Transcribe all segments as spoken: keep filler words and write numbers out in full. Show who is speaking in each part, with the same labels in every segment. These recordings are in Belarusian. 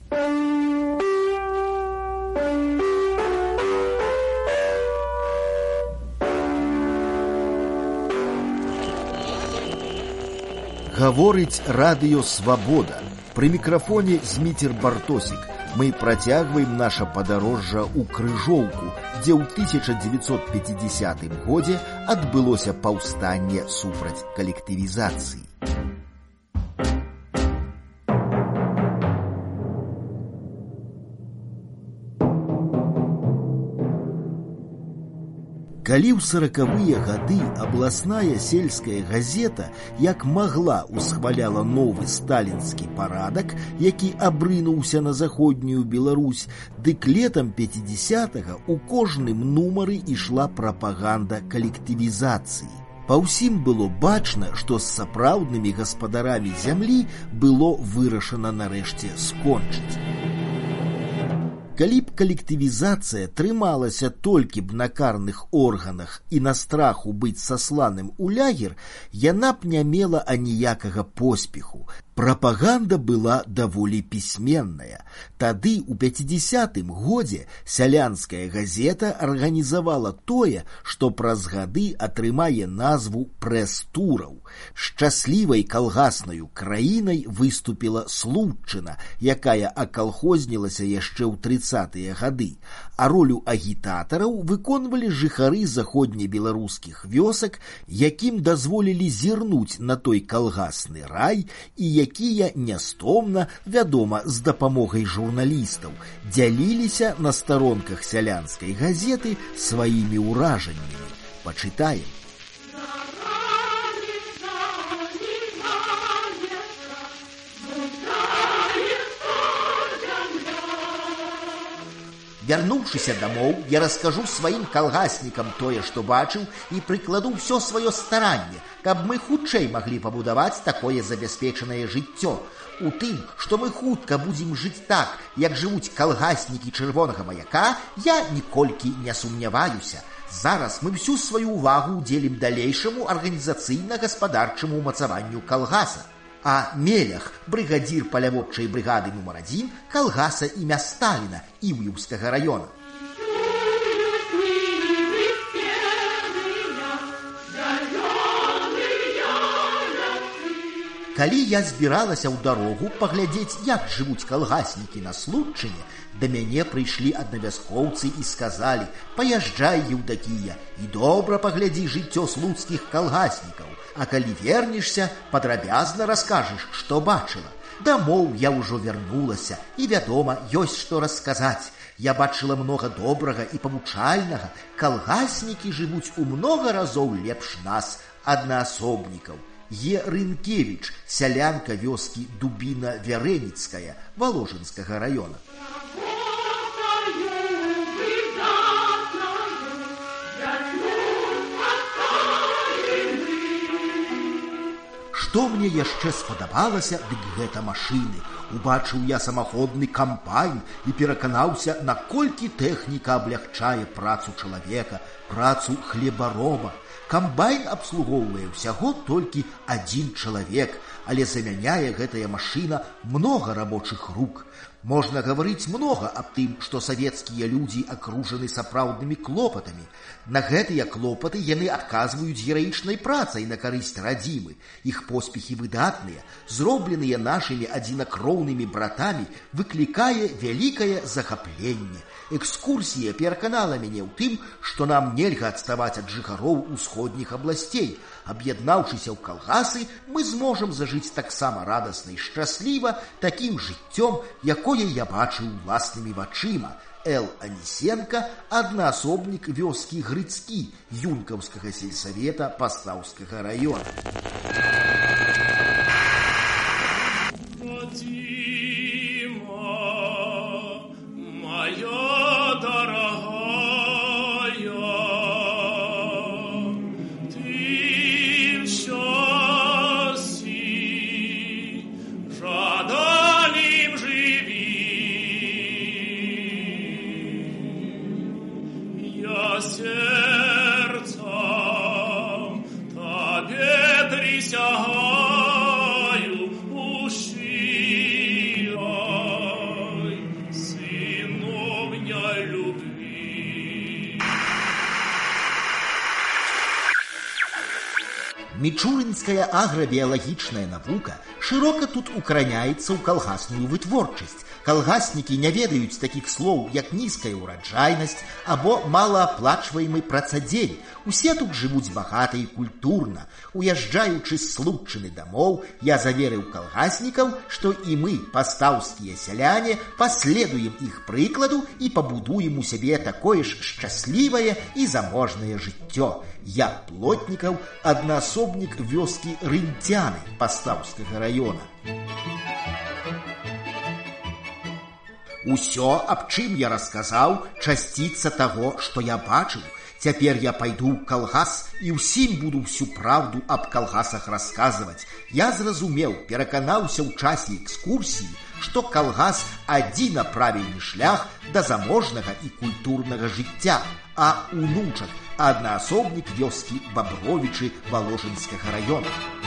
Speaker 1: Гаворыць радыё «Свабода». Пры мікрафоне Зміцер Бартосік. Мы працягваем наша падарожжа ў Крыжоўку, дзе ў тысяча дзевяцьсот пяцідзясятым годзе адбылося паўстанне супраць калектывізацыі. Калі ў саракавыя гады абласная сельская газета як магла усхваляла новы сталінскі парадак, які абрынуўся на заходнюю Беларусь, дык летам пяцідзясятага ў кожным нумары ішла прапаганда калектывізацыі. Па ўсім было бачна, што з сапраўднымі гаспадарамі зямлі было вырашана нарэшце скончыць. Калі б калектывізацыя трымалася толькі б на карных органах і на страху быць сасланым у лагер, яна б не мела аніякага поспеху. Прапаганда была даволі пісьменная. Тады, у пяцідзясятым годзе, сялянская газета арганізавала тое, што праз гады атрымае назву прэс-тураў. Шчаслівай калгаснаю краінай выступіла Слуцчына, якая акалхознілася яшчэ ў трыццатыя гады, а ролю агітатараў выконвалі жыхары заходнебеларускіх вёсак, якім дазволілі зірнуць на той калгасны рай і якія нястомна, вядома, з дапамогай журналістаў, дзяліліся на старонках сялянскай газеты сваімі ўражаннямі. Пачытаем. Вярнуўшыся дамоў, я раскажу сваім калгаснікам тое, што бачыў, і прыкладу ўсё сваё старанне, каб мы хутчэй маглі пабудаваць такое забяспечанае жыццё. У тым, што мы хутка будзем жыць так, як жывуць калгаснікі чырвонага маяка, я ніколькі не сумняваюся. Зараз мы всю сваю ўвагу ўдзелім далейшаму арганізацыйна-гаспадарчаму ўмацаванню калгаса. А Мелях, брыгадзір паляводчай брыгады нумар адзін калгаса імя Сталіна Іўеўскага раёна. Калі я збіралася ў дарогу паглядзець, як жывуць калгаснікі на Слуцчыне, да мяне прыйшлі аднавяскоўцы і сказалі: «Паязджай, Еўдакія, і добра паглядзі жыццё слуцкіх калгаснікаў, а калі вернешся, падрабязна раскажаш, што бачыла». Дамоў я ўжо вярнулася, і, вядома, ёсць што расказаць. Я бачыла многа добрага і павучальнага. Калгаснікі жывуць у многа разоў лепш нас, аднаасобнікаў. Е. Рынкевіч, сялянка вёскі Дубіна-Вярэніцкая, Валожынскага раёна. Што мне яшчэ спадабалася, дык гэта машыны. Убачыў я самаходны кампайн і пераканаўся, наколькі тэхніка аблягчае працу чалавека, працу хлебароба. Камбайн абслугоўвае ўсяго толькі адзін чалавек, але замяняе гэтая машына многа рабочых рук. Можна гаварыць многа аб тым, што савецкія людзі акружаны сапраўднымі клопатамі. На гэтыя клопаты яны адказваюць гераічнай працай на карысць радзімы. Іх поспехі выдатныя, зробленыя нашымі адзінакроўнымі братамі, выклікае вялікае захапленне. Экскурсія пераканала мяне ў тым, што нам нельга адставаць ад жыхароў усходніх абласцей. Аб'яднаўшыся ў калгасы, мы зможам зажыць таксама радасна і шчасліва такім жыццём, якое я бачыў уласнымі вачыма. Л. Анісенка, аднаасобнік вёскі Грыцкі, Юнкаўскага сельсавета Пастаўскага раёна.
Speaker 2: Сердцем тебе тряся
Speaker 1: Мічурынская аграбіялагічная навука шырока тут укараняецца ў калгасную вытворчасць. Калгаснікі не ведаюць такіх слоў, як нізкая ўраджайнасць або малааплачваемы працадзень. Усе тут жывуць багата і культурна. Уязджаючы з случчыны дамоў, я заверыў калгаснікаў, што і мы, пастаўскія сяляне, паследуем іх прыкладу і пабудуем у сябе такое ж шчаслівае і заможнае жыццё. Я плотнікаў, аднаасобнік вёскі Рынцяны пастаўскага раёна. Усё, аб чым я расказаў, часціца таго, што я бачыў. Цяпер я пайду ў калгас і ўсім буду всю праўду аб калгасах расказваць. Я зразумеў, пераканаўся ў часе экскурсіі, што калгас адзіна правільны шлях да заможнага і культурнага жыцця, а унучак аднаасобнік вёскі Бабровічы Валожынскага раёна.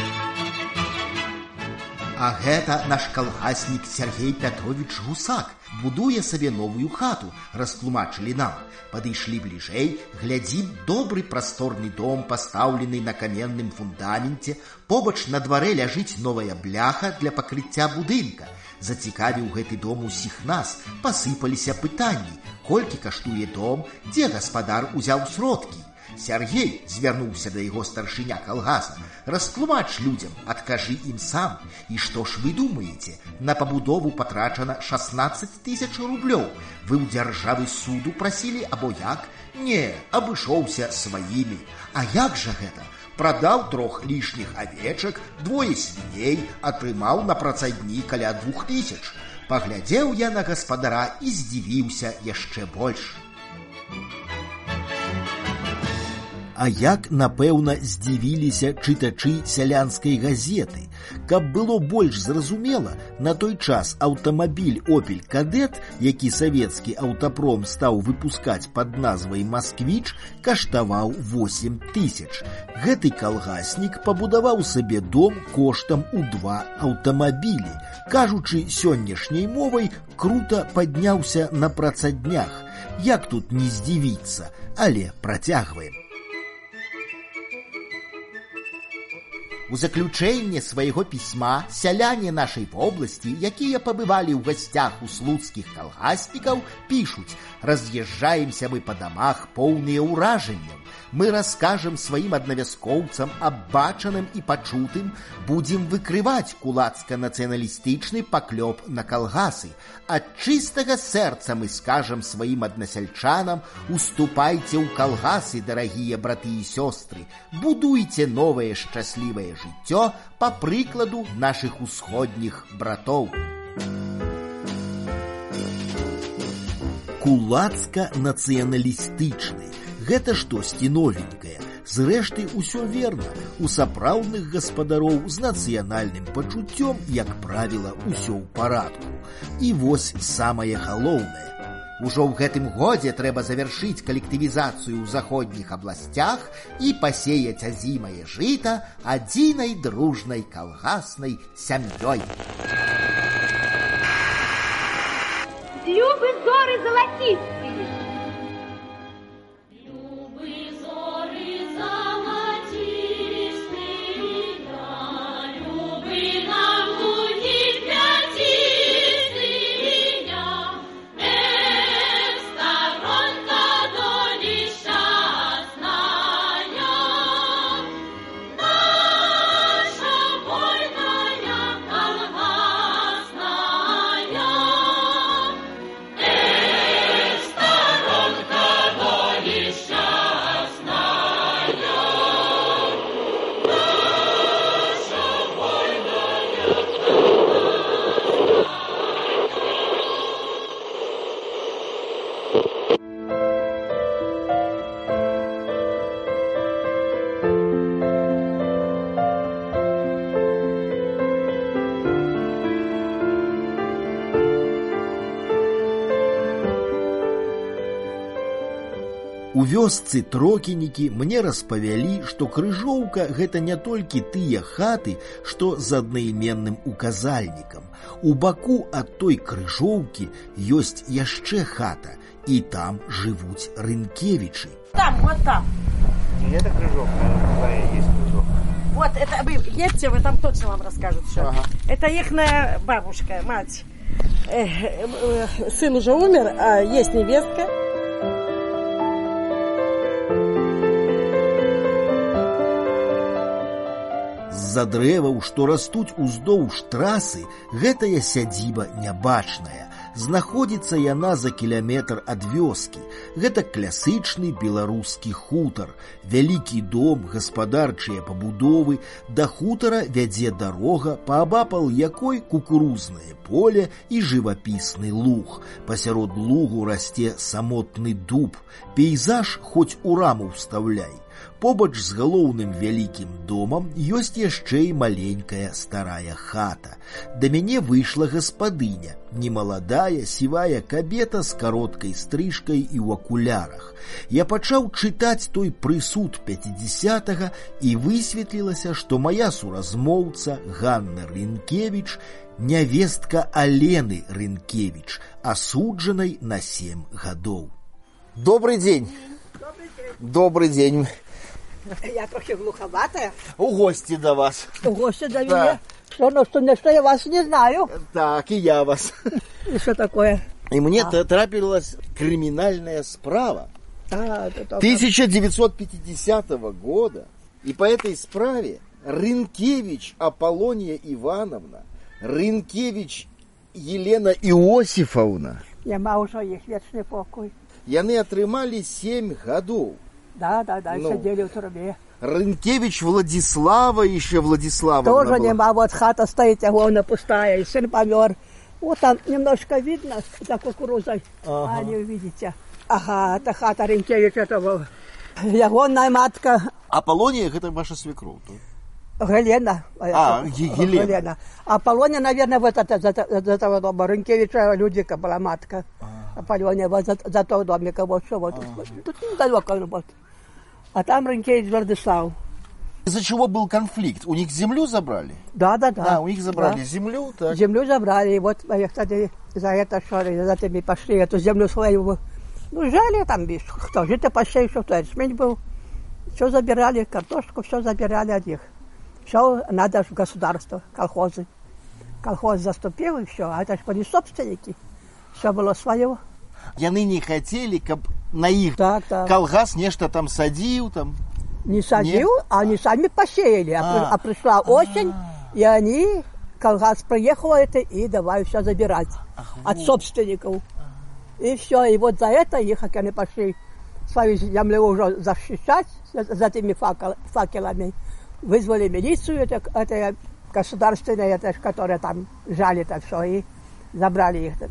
Speaker 1: А гэта наш калгаснік Сергей Пятрович Гусак. Будуе сабе новую хату, растлумачылі нам. Падышлі бліжэй, глядзім, добры прасторны дом, пастаўлены на каменным фундаменце. Побач на дварэ ляжыць новая бляха для пакрыцця будынка. Зацікавіў гэты дом усіх нас. Пасыпаліся пытанні: колькі каштуе дом, дзе гаспадар узяў сродкі. Сергей звярнуўся да яго старшыня калгаса: растлумач людзям, адкажы ім сам. І што ж вы думаеце? На пабудову патрачана шаснаццаць тысяч рублёў. Вы ў дзяржавы суду прасілі або як? Не, абышоўся сваімі. А як жа гэта? Прадаў трох лішніх авечак, двое свіней, атрымаў на працадні каля двух тысяч. Паглядзеў я на гаспадара і здзівіўся яшчэ больш. А як, напэўна, здзівіліся чытачы сялянскай газеты. Каб было больш зразумела, на той час аўтамабіль «Опель Кадэт», які савецкі аўтапром стаў выпускаць пад назвай «Масквіч», каштаваў восем тысяч. Гэты калгаснік пабудаваў сабе дом коштам у два аўтамабілі. Кажучы сённяшняй мовай, крута падняўся на працаднях. Як тут не здзівіцца, але працягваем. У заключэнне свайго пісьма сяляне нашай вобласці, якія пабывалі ў гасцях у слуцкіх калгаснікаў, пішуць: раз'язджаемся мы па дамах поўныя ўражанняў. Мы раскажам сваім аднавяскоўцам аб бачаным і пачутым, будзем выкрываць кулацка-нацыяналістычны паклёп на калгасы. Ад чыстага сэрца мы скажам сваім аднасяльчанам: уступайце ў калгасы, дарагія браты і сёстры, будуйце новае шчаслівае жыццё па прыкладу нашых усходніх братоў. Кулацка-нацыяналістычны. Гэта штосьці новенькае. Зрэшты, усё верна. У сапраўдных гаспадароў з нацыянальным пачуццём, як правіла, усё ў парадку. І вось самае галоўнае. Ужо ў гэтым годзе трэба завяршыць калектывізацыю ў заходніх абласцях і пасеяць азімае жыта адзінай дружнай калгаснай сям'ёй.
Speaker 2: Любы зоры залацістыя.
Speaker 1: У вёсцы Трокінікі мне распавялі, што Крыжоўка – гэта не толькі тыя хаты, што з аднайменным указальнікам. У баку ад той Крыжоўкі ёсць яшчэ хата, і там жывуць Рынкевічы.
Speaker 2: Там, вот там.
Speaker 3: Не это Крыжовка, а есть Крыжовка. Вот это вы едьте, вы там точно вам расскажут все. Ага. Это ихная бабушка, мать. Э, э, э, сын уже умер, а есть невестка.
Speaker 1: З-за дрэваў, што растуць уздоўж трасы, гэтая сядзіба нябачная. Знаходзіцца яна за кіляметр ад вёскі. Гэта класычны беларускі хутар. Вялікі дом, гаспадарчыя пабудовы. Да хутара вядзе дарога, паабапал якой кукурузнае поле і жывапісны луг. Пасярод лугу расце самотны дуб. Пейзаж хоць у раму вставляй. Побач з галоўным вялікім домам ёсць яшчэ і маленькая старая хата. Да мяне выйшла гаспадыня, немаладая, сівая кабета з кароткай стрыжкай і ў акулярах. Я пачаў чытаць той прысуд пяцідзясятага і высветлілася, што моя суразмоўца Ганна Рынкевіч нявестка Алены Рынкевіч, асуджанай на сем гадоў.
Speaker 4: Добрый день. Добрый день.
Speaker 3: Я трохи глуховатая.
Speaker 4: У гости до вас.
Speaker 3: У гости до
Speaker 4: да.
Speaker 3: меня. Что, ну, что, что я вас не знаю.
Speaker 4: Так, и я вас.
Speaker 3: И что такое?
Speaker 4: И мне
Speaker 3: а.
Speaker 4: трапилась криминальная справа.
Speaker 3: Да, это
Speaker 4: тысяча девятьсот пятидесятого года. И по этой справе Рынкевич Аполлония Ивановна, Рынкевич Елена Иосифовна.
Speaker 3: Нема уже их вечный покой.
Speaker 4: Яны атрымалі сем гадоў.
Speaker 3: Да, да, да,
Speaker 4: ну,
Speaker 3: сидели в трубе.
Speaker 4: Рынкевич Владислава еще Владислава.
Speaker 3: Тоже нема, вот хата стоит, огромная пустая, и сын помер. Вот там немножко видно за кукурузой, ага. А не увидите. Ага, это хата Рынкевич, это ягонная матка.
Speaker 4: Аполлония, это ваша свекровь?
Speaker 3: Елена.
Speaker 4: А, Елена.
Speaker 3: Елена. Аполлония, наверное, вот это, за, за этого дома. Рынкевича Людика была матка. Ага. Аполлония вот за, за того домика, вот что вот. Ага. Тут недалеко вот. А там Рынкевич Владислав.
Speaker 4: Из-за чего был конфликт? У них землю забрали?
Speaker 3: Да, да, да.
Speaker 4: А, у них забрали да. землю, так?
Speaker 3: Землю забрали. И вот, кстати, за это, что за этими пошли, эту землю свою. Ну, жали там, кто жито пошли, что кто ячмень был. Все забирали, картошку, все забирали от них. Все надо в государство, колхозы. Колхоз заступил, и все. А это же были собственники. Все было свое.
Speaker 4: Яны не хотели, каб на их
Speaker 3: так, так.
Speaker 4: колгас нечто там садил, там...
Speaker 3: Не садил,
Speaker 4: Нет?
Speaker 3: а они сами посеяли. А, а. а пришла осень, а. и они, колгас приехал это, и давай все забирать Ах, от вот. собственников. А. И все, и вот за это их, как они пошли свою землю уже защищать, за, за теми факел, факелами, вызвали милицию, это, это государственная, это, которая там жали это все, и забрали их.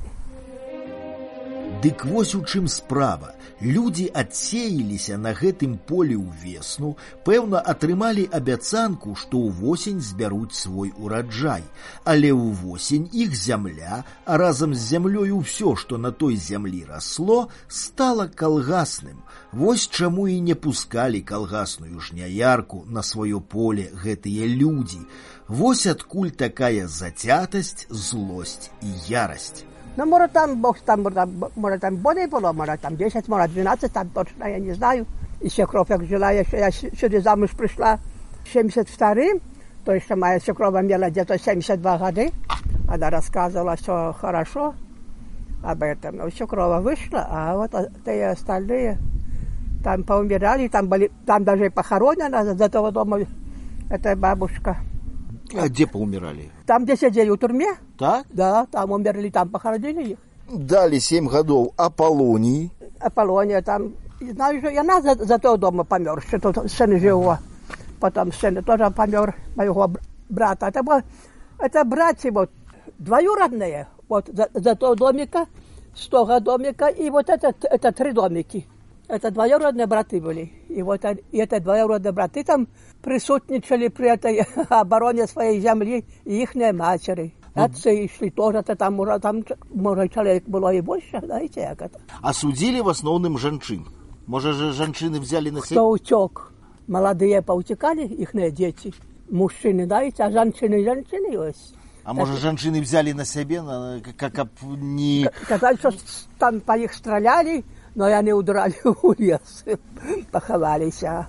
Speaker 1: Дык вось у чым справа. Людзі адсеяліся на гэтым полі ўвесну, пэўна, атрымалі абяцанку, што ўвосень збяруць свой ураджай. Але ўвосень іх зямля, а разам з зямлёю ўсё, што на той зямлі расло, стала калгасным. Вось чаму і не пускалі калгасную жняярку на сваё поле гэтыя людзі. Вось адкуль такая зацятасць, злосць і ярасць.
Speaker 3: Ну, может, там, там, может, там более было, может, там десять, может, двенадцать, там точно, я не знаю. И свекровь, как жила, я, я сюда замуж пришла в семьдесят втором, то есть моя свекровь имела где-то семьдесят два года. Она рассказывала все хорошо об этом. Но свекровь вышла, а вот те остальные там поумирали, там, были, там даже похоронена за того дома эта бабушка.
Speaker 4: А где поумирали?
Speaker 3: Там, где сидели в тюрьме.
Speaker 4: Так?
Speaker 3: Да, там умерли, там похоронили их.
Speaker 4: Дали семь годов Аполлонии.
Speaker 3: Аполлония там, знаю, что и она за, за того дома помер, что тут сын живого. Потом сын тоже помер, моего брата. Это, было, это братья вот, двоюродные, вот за, за того домика, с того домика, и вот это, это три домики. Это двоюродные браты были. И вот и это двоюродные браты там присутствовали при этой обороне своей земли и их матери. Отцы шли тоже, там, там, может, человек было и больше, знаете, как это.
Speaker 4: А судили в основном женщин? Может, же женщины взяли на себя?
Speaker 3: Кто утек? Молодые поутекали, их дети. Мужчины, знаете, а женщины, женщины есть.
Speaker 4: А так, может, женщины взяли на себя, как, как не...
Speaker 3: Сказали, что там по них стреляли, но они удрали в лес, поховались.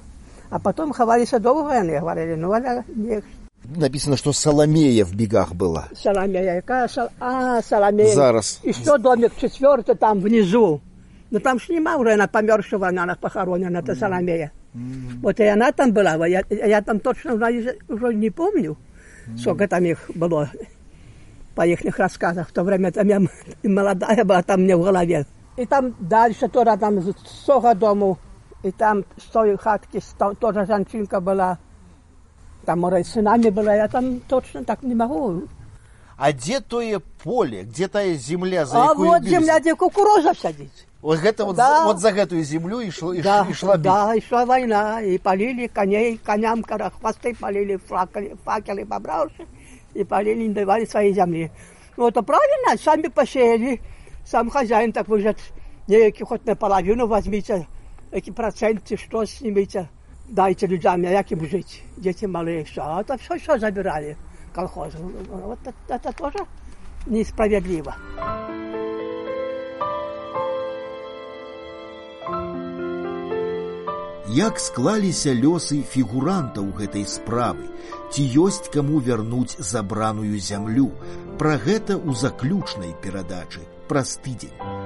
Speaker 3: А потом ховалися долго, они говорили, ну, а нет.
Speaker 4: Написано, что Соломея в бегах была.
Speaker 3: Соломея, какая Сол... А, Соломея.
Speaker 4: Зараз.
Speaker 3: Еще домик четвертый там внизу. Но там ж нема уже, она помершего, она похоронена, это Соломея. Mm-hmm. Вот и она там была, я, я там точно уже не помню, mm-hmm. сколько там их было по их рассказах. В то время там я молодая была, там мне в голове. И там дальше тоже там с того дому, и там с той хатки тоже женщинка была. Там, может, с нами была, я там точно так не могу.
Speaker 4: А где тое поле, где тая земля, за
Speaker 3: а
Speaker 4: якую
Speaker 3: вот
Speaker 4: бились?
Speaker 3: Земля, где кукуруза садится.
Speaker 4: Вот, гэта, вот,
Speaker 3: да.
Speaker 4: вот за гэтую землю и, шло, и,
Speaker 3: да,
Speaker 4: и шла бить.
Speaker 3: Да, и шла война, и полили коней, коням, когда хвосты полили, факелы, факелы побравши, и полили, не давали своей земли. Ну, это правильно, сами посеяли, сам хозяин так выжат, некий хоть наполовину возьмите, эти проценты, что снимите, дайте людям, а як им жить, дети малые, все, а это все, все забирали колхозы. Вот это, это тоже несправедливо.
Speaker 1: Як склаліся лёсы фігурантаў гэтай справы? Ці ёсць каму вярнуць забраную зямлю? Пра гэта ў заключнай перадачы праз тыдзень.